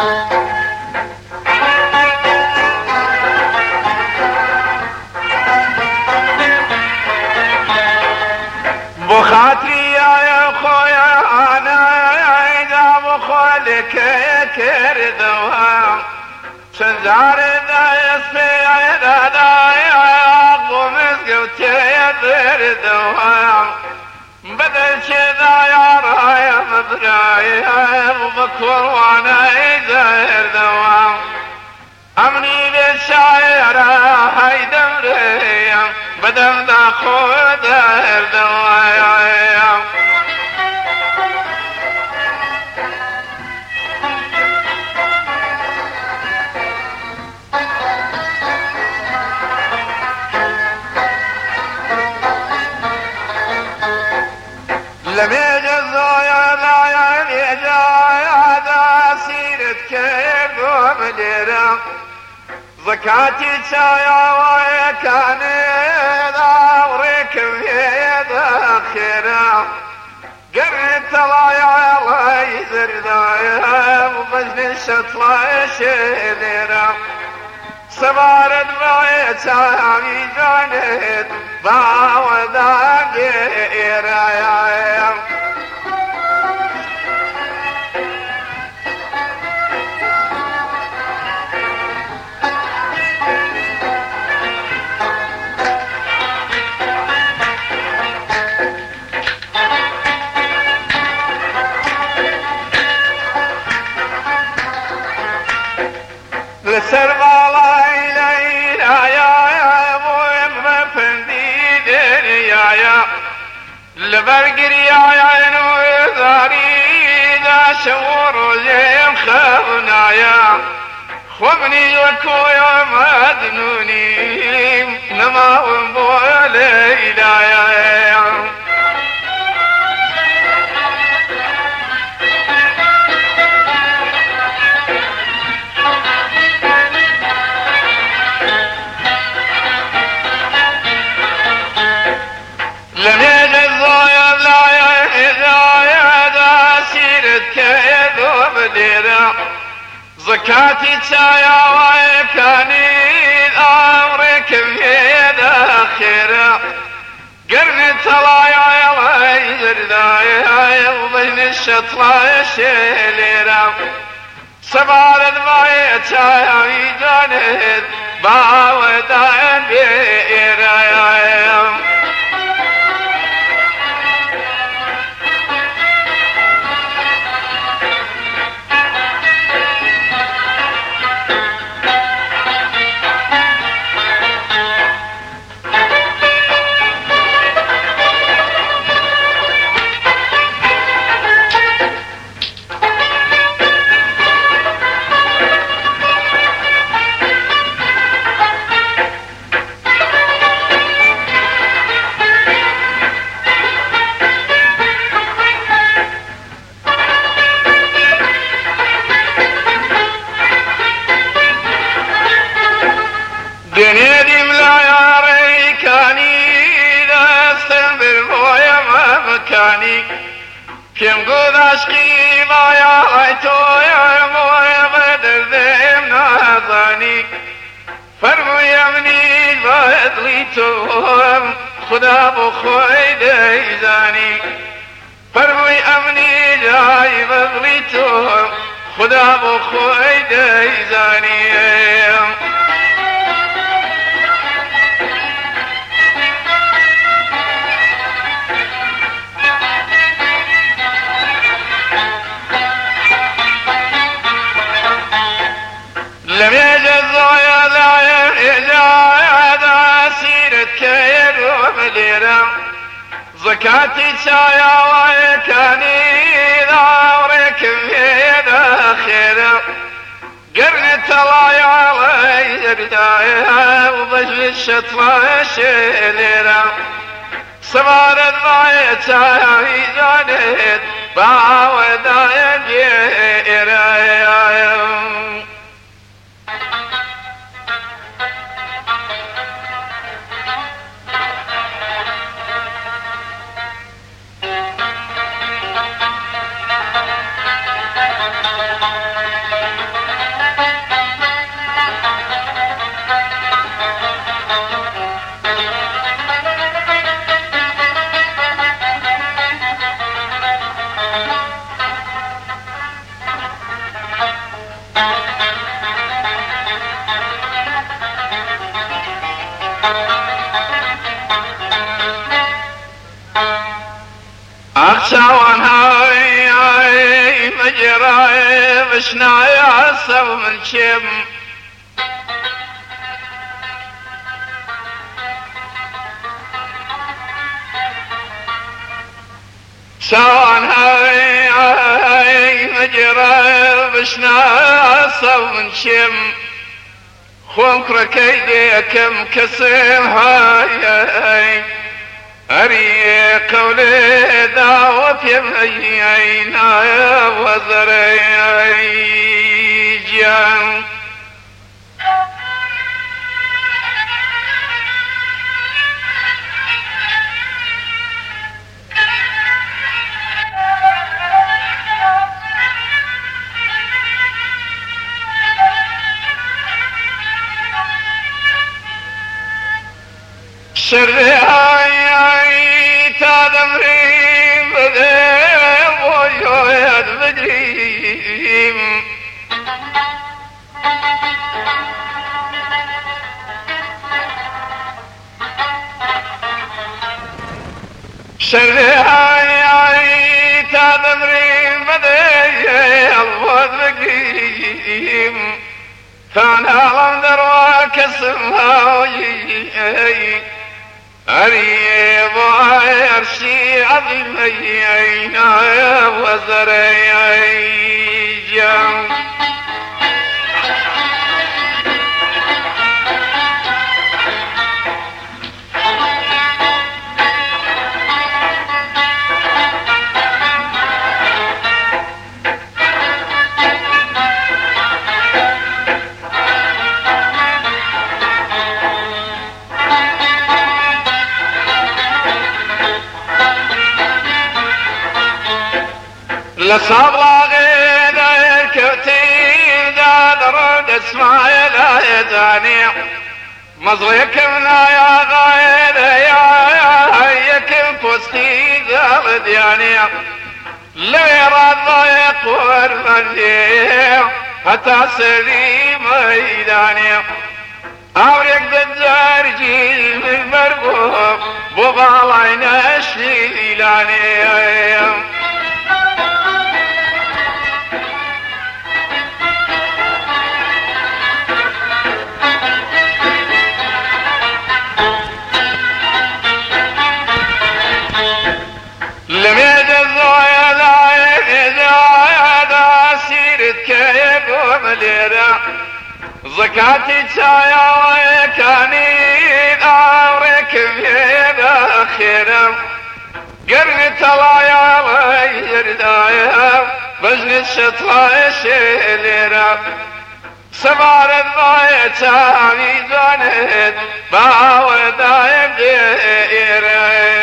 بخاطري يا خويا انا اذا بخلك كردوا شنزار ذا يسفي ذا يعقب مسقوتي بردوا بدل شذا يا رايا مبرايا وبكور وانا يزهر دوا امني بالشاعر هاي دمريا بدل ذا خود دوا لم يجز يا لا يا ذا سيرة كيف ومديرة زكاتي شايا ويكان ذا وركب يد خيرة قرت الله يا الله يزرد وبجن الشطلة شيرة صبارت بعيد عمي جانت باودا غيرا يا لسر لبرقري عين وذاري ذا شور زين خبنايا خبني وكويا مدنوني نما وبولي دايا زكاتي تايا ويكاني الامر كبير اخيرا قرن طلايا يا يزردايا وبين الشطلة شيليرا سبار البايت يا يجاند باودا بيرا دنيا ملا يا ريكاني لا استنبر بويا ما مكاني كم قد عشقي ما يا عيتو يا مويا بدر ذيم ناظاني فرمو يمني بدليتو خدا بخوي ديزاني فرمو يمني جاي بدليتو خدا بخوي ديزاني لم يجز يا ذا سيرة كير ومديرة زكاتي شايا ويكاني ذا وركب يدا خيرة قرن طلايا على يردايا وبجل الشطلة شيليرة سمار الضايت يا جانت باودا يجيرا بشنا يا سو من شم سوان هاي مجرى بشنا سو من شم خوم كركيدي كم كسم هاي أري قولي دعوة في مينا وزري جان شري هاي تادمري بديم ويويد بدريم شري هاي تادمري بديم بدريم فانا غندر وكسماوي أريب وعرشي عظيمي عينا وزري جام لصبر غير كتير دادر اسماعيل يداني مزريكمنا يا غير يا يكم فستي زاد يعني لي رضيق ورمزي حتى سري ميداني أوريك بالزرجي من مرقوب بغالين اشليلاني لميد الضوية لايك زايدة سيرت كيف ومليرة زكاتي تسايا ويكاني دارك بيدا خيرا قرني تلايا غير دايا بجني الشطرة شيليرة سبار الضوية تامي زانت باو دايم ديرة